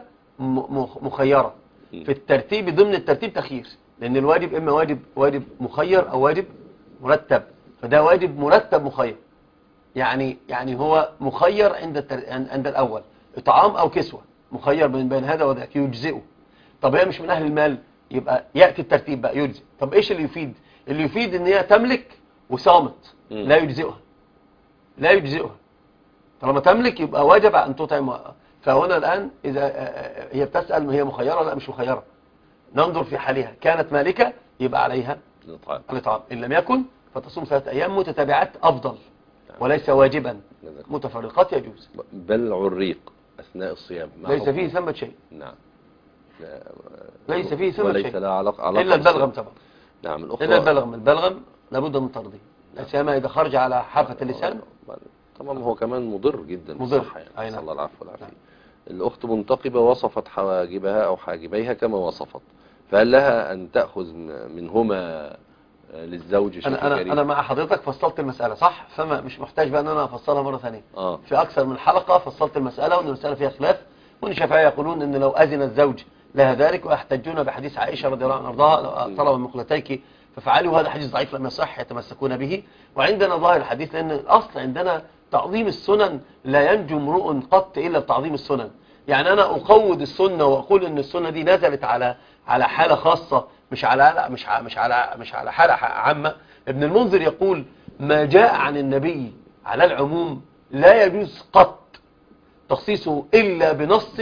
مخيرة في الترتيب، ضمن الترتيب تخيير، لأن الواجب إما واجب واجب مخير أو واجب مرتب، فده واجب مرتب مخير. يعني يعني هو مخير عند التر... عند الأول إطعام أو كسوة، مخير بين بين هذا وذاك يجزئه. طب هي مش من أهل المال، يبقى يأتي الترتيب بقى يجزئ. طب إيش اللي يفيد؟ اللي يفيد إن هي تملك وصامت، لا يجزئها لا يجزئها طالما تملك يبقى واجب أن تطعم. فهنا الآن إذا هي بتسأل هي مخيرة لا مش مخيرة، ننظر في حالها. كانت مالكة يبقى عليها الإطعام، إن لم يكن فتصوم ثلاثة أيام متتابعات أفضل وليس واجبا، متفرقات يجوز. بلع الريق أثناء الصيام ليس فيه ثمة شيء. نعم لا ليس فيه ثمة وليس شيء لا علاقة علاقة إلا البلغم طبعا. نعم الأخرى إلا البلغم البلغم لابد من ترضيه. السيما إذا خرج على حافة اللسان طبعا هو كمان مضر جدا مضر يعني. صلى الله العفو والعافية. الأخت منتقبة وصفت حواجبها أو حاجبيها كما وصفت، فهل لها أن تأخذ منهما للزوج؟ أنا أنا أنا مع حضرتك فصلت المسألة صح، فما مش محتاج بقى أن أنا أفصلها مرة ثانية. آه. في أكثر من حلقة فصلت المسألة، وأن المسألة فيها خلاف، وأن الشافعية يقولون أن لو أذن الزوج لها ذلك، ويحتجون بحديث عائشة رضي الله عنها وارضاها طلب مقلتيك ففعلوا، هذا حديث ضعيف لم يصح يتمسكون به. وعندنا ظاهر الحديث لأن الأصل عندنا تعظيم السنن، لا ينجو امرؤ قط إلا بتعظيم السنن. يعني أنا أقود السنة وأقول أن السنة دي نزلت على على حالة خاصة، مش على مش على مش على مش على حالة عامة. ابن المنذر يقول ما جاء عن النبي على العموم لا يجوز قط تخصيصه إلا بنص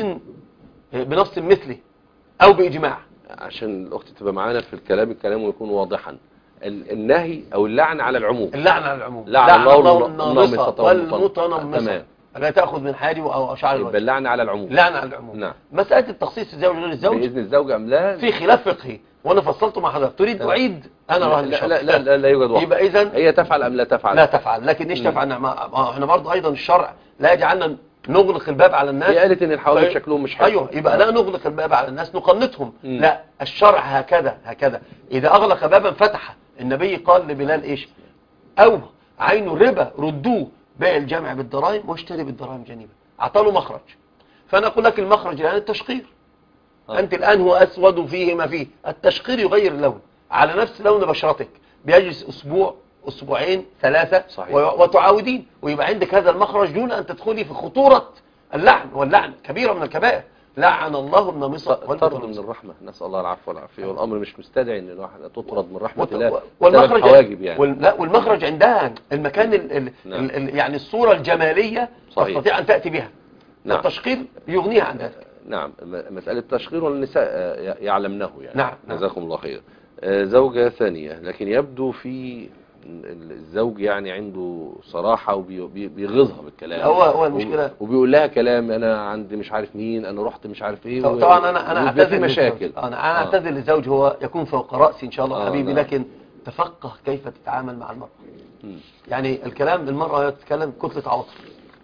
بنص مثله أو بإجماع. عشان الأخت تبقى معانا في الكلام الكلام ويكون واضحا. النهي أو اللعن على العموم. اللعن على العموم. لعن الله النامصة والمتنمصة لا تأخذ من حاجب أو شعر الوجه. يبقى اللعن على العموم. اللعن على العموم. نعم. مسألة التخصيص الزوج غير الزوج بإذن الزوج أم لا في خلاف فقهي وأنا فصلته مع حضرتك. تريد لا. أعيد أنا لا لا, لا لا لا لا يوجد وقت. يبقى إذن هي تفعل أم لا تفعل؟ لا تفعل. لكن إيش تفعل؟ ما احنا برضه أيضا الشرع لا يجعلنا نغلق الباب على الناس. هي قالت ان الحوادث ف... شكلهم مش حلو. ايوه يبقى لا نغلق الباب على الناس نقنطهم. مم. لا الشرع هكذا هكذا اذا اغلق بابا فتح. النبي قال لبلال ايش؟ او عين الربا ردوه بيع الجامع بالدراهم واشتري بالدراهم جنيبه. اعطى له مخرج. فانا اقول لك المخرج الان التشقير. آه. انت الان هو اسود فيه ما فيه. التشقير يغير اللون على نفس لون بشرتك. بيجلس اسبوع اسبوعين ثلاثة صحيح. وتعاودين ويبقى عندك هذا المخرج دون ان تدخلي في خطورة اللعن. واللعن كبيرة من الكبائر. لعن الله النامصة والطرد من الرحمة. نسأل الله العفو والعافية. والامر مش مستدعي ان الواحد تطرد من رحمة وت... الله. والمخرج حواجب يعني. وال... لا والمخرج عندها المكان ال... ال... نعم. ال... يعني الصورة الجمالية صحيح. تستطيع ان تأتي بها. نعم. التشقير يغنيها عن ذلك. نعم مسألة التشقير والنساء يعلمنه يعني. نعم. جزاكم الله خير. زوجة ثانية لكن يبدو في الزوج يعني عنده صراحة وبيغيظها بالكلام. هو هو المشكلة وبيقول لها كلام انا عندي مش عارف مين انا رحت مش عارف ايه. طبعا انا انا اعتذر مشاكل. انا انا اعتذر آه. للزوج هو يكون فوق رأسي ان شاء الله آه حبيبي. نعم. لكن تفقه كيف تتعامل مع المرأة. م. يعني الكلام المرأة تتكلم كتلة عواطف.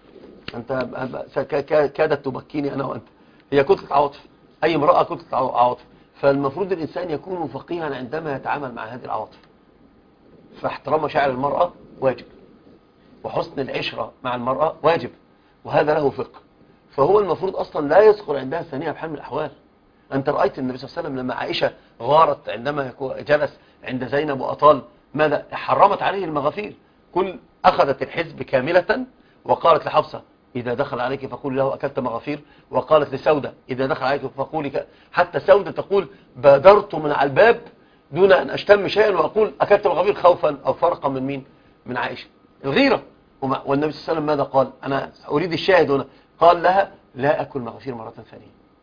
انت كادت تبكيني انا وانت. هي كتلة عواطف. اي امرأة كتلة عواطف. فالمفروض الانسان يكون فقيها عندما يتعامل مع هذه العواطف. فاحترام مشاعر المرأة واجب وحسن العشرة مع المرأة واجب وهذا له فقه. فهو المفروض أصلا لا يذكر عندها ثانية بحال من الأحوال. أنت رأيت النبي صلى الله عليه وسلم لما عائشة غارت عندما جلس عند زينب وأطال ماذا؟ حرمت عليه المغافير. كل أخذت الحزب كاملة وقالت لحفصة إذا دخل عليك فقول له أكلت مغافير. وقالت لسودة إذا دخل عليك فقولي ك... حتى سودة تقول بادرت من على الباب دون أن أشتم شيئا وأقول أكلت مغافير خوفا أو فرقا من مين؟ من عائشة. الغيرة. والنبي صلى الله عليه وسلم ماذا قال؟ أنا أريد الشاهد هنا. قال لها لا أكل مغافير مرة ثانية.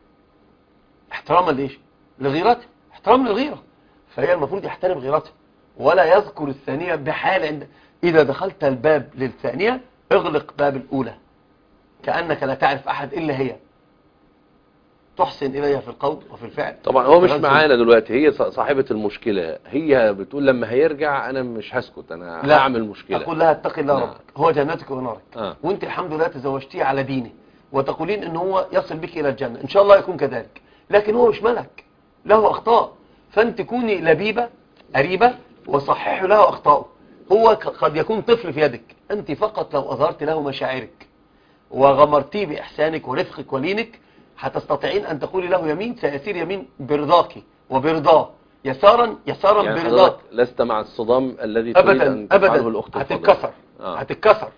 احتراما ليش؟ لغيرته. احترام للغيرة. فهي المفروض يحترم غيرته ولا يذكر الثانية بحال عند. إذا دخلت الباب للثانية اغلق باب الأولى كأنك لا تعرف أحد إلا هي. تحسن إليها في القول وفي الفعل. طبعا هو مش معانا دلوقتي. هي صاحبة المشكلة. هي بتقول لما هيرجع أنا مش هسكت أنا هعمل مشكلة. أقول لها اتقي الله ربك. هو جنتك ونارك. آه. وانت الحمد لله تزوجتيه على دينه وتقولين ان هو يصل بك إلى الجنة. إن شاء الله يكون كذلك. لكن هو مش ملك له أخطاء. فانت كوني لبيبة قريبة وصححي له أخطاءه. هو قد يكون طفل في يدك. أنت فقط لو أظهرت له مشاعرك وغمرتيه بإحسانك ورفقك ولينك هتستطيعين أن تقولي له يمين سيسير يمين برضاك وبرضاه يسارا يسارا يعني برضاك. لست مع الصدام الذي تريد أن تفعله الأخت. هتتكسر آه. هتتكسر.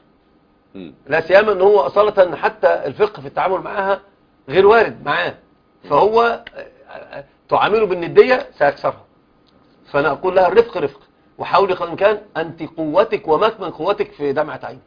لا سيما أنه هو أصالة حتى الفقه في التعامل معها غير وارد معاه. فهو تعامله بالندية سيكسرها. فأنا أقول لها الرفق رفق وحاولي قدر الإمكان أنت قوتك ومكمن قوتك في دمعة عينك.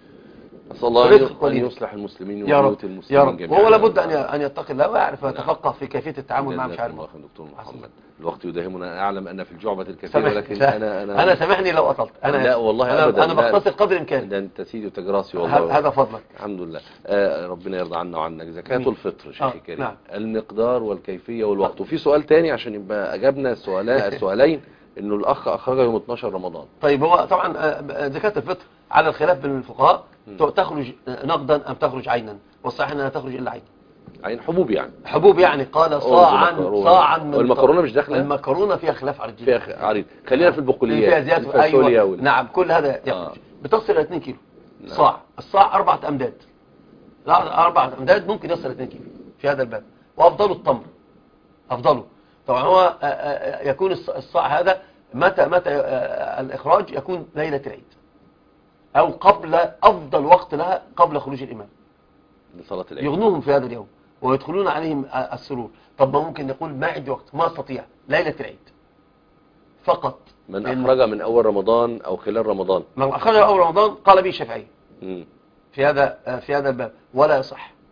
أسأل الله أن يصلح المسلمين وبيوت المسلمين جميعا. وهو لابد أن أن يتقي الله ويعرف ويتفقه في كيفية التعامل مع مشاعر المرأة. دكتور محمد الوقت يداهمنا. أعلم أن في الجعبة الكثير ولكن أنا أنا أنا سامحني لو أطلت. أنا لا والله أنا أبدا. أنا بختصر قدر الإمكان. ده أنت سيدي وتجراسي والله. هذا فضلك. الحمد لله. آه ربنا يرضى عنا وعنك. زكاة الفطر شيخي الكريم. نعم. المقدار والكيفية والوقت. وفي سؤال تاني عشان يبقى أجبنا السؤالين السؤالين إنه الأخ أخرج يوم اثناشر رمضان. طيب هو طبعا زكاة الفطر على الخلاف بين الفقهاء تخرج نقدا أم تخرج عينا. والصحيح أنها تخرج إلا عينا. عين حبوب يعني. حبوب يعني قال صاعا صاعا من. والمكرونة مش داخلة. المكرونة فيها خلاف عريض. فيها عريض. خلينا في البقوليات. فيها زيادة. أيوة. نعم كل هذا يخرج. آه. بتصل إلى اثنين كيلو. نعم. صاع. الصاع أربعة أمداد. أربعة أمداد ممكن يصل اثنين كيلو في هذا الباب. وأفضله التمر. أفضله. طبعا هو يكون الصاع هذا متى متى الإخراج يكون ليلة العيد أو قبل أفضل وقت لها قبل خروج الإمام لصلاة العيد. يغنوهم في هذا اليوم ويدخلون عليهم السرور. طب ما ممكن نقول ما عندي وقت ما أستطيع ليلة العيد فقط. من أخرج من أول رمضان أو خلال رمضان. من أخرج من أول رمضان قال به الشافعي في هذا في هذا الباب ولا يصح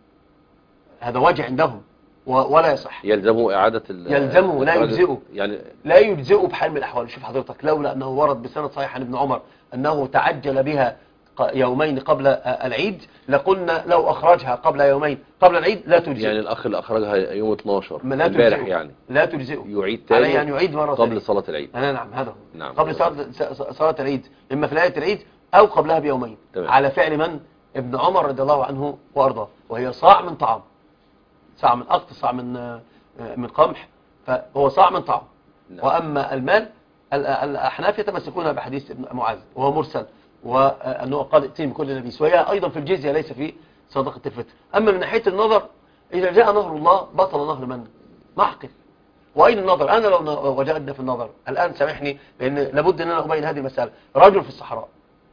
هذا وجه عندهم ولا يصح. يلزمه إعادة يلزمه لا يجزئه يعني لا يجزئه بحال من الأحوال. شوف حضرتك، لولا أنه ورد بسند صحيح عن ابن عمر أنه تعجل بها يومين قبل العيد لقلنا لو أخرجها قبل يومين قبل العيد لا تجزئه. يعني الأخ اللي أخرجها يوم اتناشر لا امبارح يعني لا تجزئه، يعيد تاني عليه أن يعيد مرة قبل ثانية. صلاة العيد. أنا نعم هذا نعم. قبل صلاة العيد، إما في ليلة العيد أو قبلها بيومين. تمام. على فعل من؟ ابن عمر رضي الله عنه وأرضاه، وهي صاع من طعام، صاع من أقط، صاع من من قمح، فهو صاع من طعام. نعم. وأما المال الأحناف يتمسكون بحديث ابن معاذ وهو مرسل، وأنه قال ائتين بكل نبيس، وهي أيضا في الجزية ليس في صدقة الفطر. أما من ناحية النظر، إذا جاء نهر الله بطل نهر من؟ معقل. وأين النظر؟ أنا لو وجدنا في النظر الآن، سامحني لأن لابد أن أنا أبين هذه المسألة. رجل في الصحراء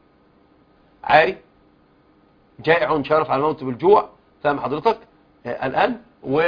عاري جائع شارف على الموت بالجوع، فاهم حضرتك الآن،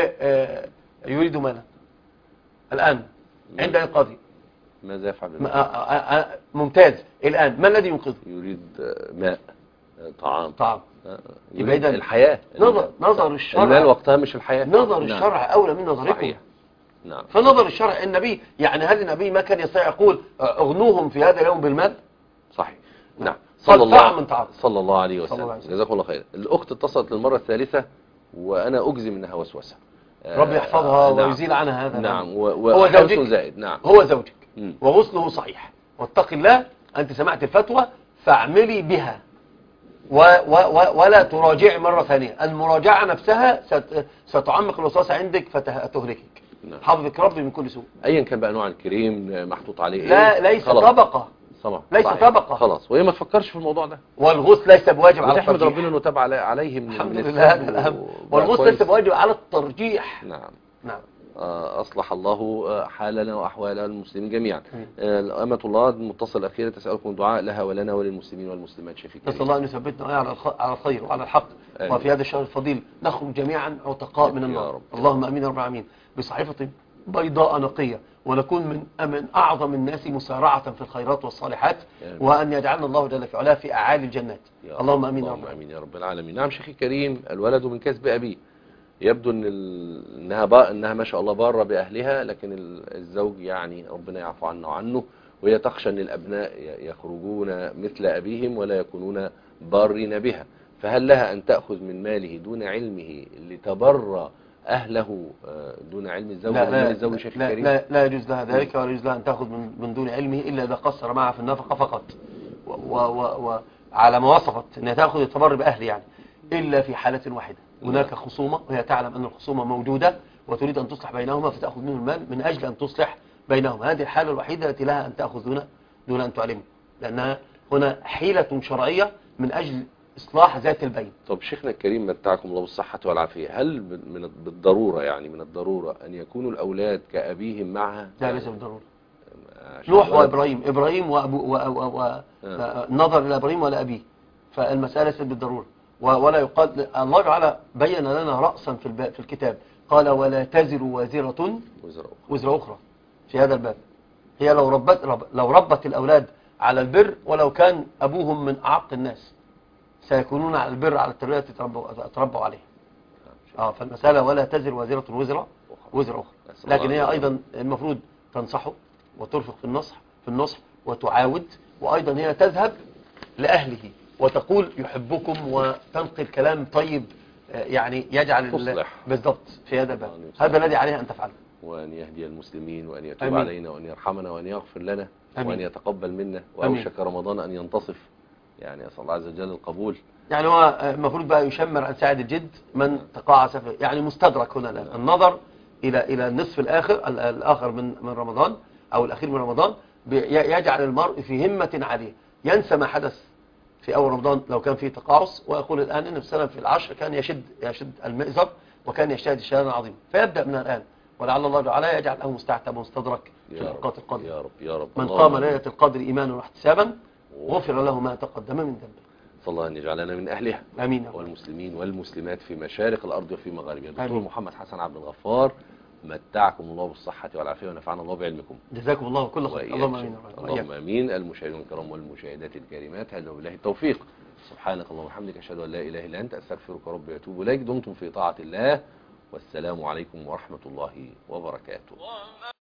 ويريد مالا الآن عند القاضي، ماذا يفعل؟ ممتاز. الآن ما الذي ينقذه؟ يريد ماء، طعام طعام يبقى إذا الحياة. نظر نظر الشرع، المال وقتها مش الحياة. نظر نعم. الشرع أولى من نظركم. صحيح. نعم. فنظر الشرع النبي، يعني هل النبي ما كان يستطيع يقول اغنوهم في هذا اليوم بالمال؟ صحيح. نعم. صلى الله من تعالى صلى الله عليه وسلم. جزاكم الله خير. الأخت اتصلت للمرة الثالثة وأنا أجزم منها وسوسة. ربي يحفظها. نعم. ويزيل عنها هذا. نعم. و... هو زوجك زائد. نعم. هو زوجك م. وغسله صحيح، واتق الله. أنت سمعت الفتوى فاعملي بها و... و... و... ولا تراجعي مرة ثانية. المراجعة نفسها ست... ستعمق الوسوسة عندك فتهلكك. نعم. حفظك ربي من كل سوء. أيا كان بقى نوع الكريم محطوط عليه لا إيه؟ ليس طبقة. طبعا. ليس صحيح. طبقة. خلاص. وهي ما تفكرش في الموضوع ده. والغسل ليس بواجب على الترجيح. نحمد ربنا انه تاب عليهم. الحمد لله هذا الأهم. والغسل ليس بواجب على الترجيح. نعم. نعم. أصلح الله حالنا وأحوال المسلمين جميعا. أمة الله المتصل الأخيرة تسألكم الدعاء لها ولنا وللمسلمين والمسلمات. شفيك نسأل الله أن يثبتنا على الخير وعلى الحق. آمين. وفي هذا الشهر الفضيل نخرج جميعا عتقاء من النار. اللهم أمين رب العالمين. بصحيفة بيضاء نقية، ونكون من من أعظم الناس مسارعة في الخيرات والصالحات. آمين. وأن يجعلنا الله جل في علاه في أعالي الجنات. اللهم أمين يا رب. آمين يا رب العالمين. نعم شيخي الكريم، الولد من كسب أبيه. يبدو ان ال... انها بقى انها ما شاء الله باره باهلها، لكن الزوج يعني ربنا يعفو عنه وعنه، وهي تخشى ان الابناء يخرجون مثل ابيهم ولا يكونون بارين بها. فهل لها ان تاخذ من ماله دون علمه لتبر اهله دون علم الزوج؟ لا لا, الزوج لا, لا, لا, لا يجوز لها ذلك، ولا يجوز لها ان تاخذ من, من دون علمه الا اذا قصر معها في النفقه فقط، وعلى ما وصفت انها تاخذ التبر باهله يعني، الا في حاله واحده. هناك خصومة وهي تعلم أن الخصومة موجودة وتريد أن تصلح بينهما، فتأخذ منه المال من أجل أن تصلح بينهما. هذه الحالة الوحيدة التي لها أن تأخذ دون, دون أن تعلمه، لأنها هنا حيلة شرعية من أجل إصلاح ذات البين. طب شيخنا الكريم متعكم الله بالصحة والعافية، هل من بالضرورة يعني من الضرورة أن يكونوا الأولاد كأبيهم معها؟ لا ليس بالضرورة. نوح وإبراهيم، إبراهيم ونظر إلى إبراهيم ولا أبيه، فالمسألة ليست بالضرورة. ولا يقال. الله تعالى بين لنا رأسا في في الكتاب، قال ولا تزر وازرة وزر أخرى في هذا الباب. هي لو ربت رب لو ربت الأولاد على البر ولو كان أبوهم من أعق الناس سيكونون على البر على التربية تربوا عليه. اه فالمسألة ولا تزر وازرة وزر وزر أخرى، لكن هي أيضا المفروض تنصحه وترفق في النصح في النصح وتعاود، وأيضا هي تذهب لأهله وتقول يحبكم وتنقل كلام طيب يعني يجعل بالضبط في هذا الباب. هذا الذي عليها أن تفعله، وأن يهدي المسلمين وأن يتوب أمين. علينا وأن يرحمنا وأن يغفر لنا أمين. وأن يتقبل منا، وأوشك رمضان أن ينتصف، يعني أسأل الله عز وجل القبول. يعني هو المفروض بقى يشمر عن ساعد الجد من تقاعس يعني مستدرك هنا الآن النظر إلى إلى النصف الآخر الآخر من من رمضان أو الأخير من رمضان، يجعل المرء في همة عالية ينسى ما حدث في أول رمضان لو كان فيه تقاعس. ويقول الآن إن في سنة في العشر كان يشد يشد المئزر وكان يجتهد اجتهادا عظيما، فيبدأ من الآن، ولعل الله تعالى يجعل له مستعتب مستدرك في أوقات القدر. يا رب يا رب. من قام ليلة القدر إيمانا واحتسابا غفر له ما تقدم من ذنبه. صلى الله أن يجعلنا من أهلها. آمين. والمسلمين والمسلمات في مشارق الأرض وفي مغاربها. دكتور محمد حسن عبد الغفار، متعكم الله بالصحة والعافية ونفعنا الله بعلمكم. جزاكم الله كل خير. اللهم امين. اللهم امين. المشاهدين الكرام والمشاهدات الكريمات، هذا وبالله التوفيق. سبحانك اللهم وبحمدك، اشهد ان لا اله الا انت، استغفرك ربي واتوب اليك. دمتم في طاعة الله، والسلام عليكم ورحمة الله وبركاته.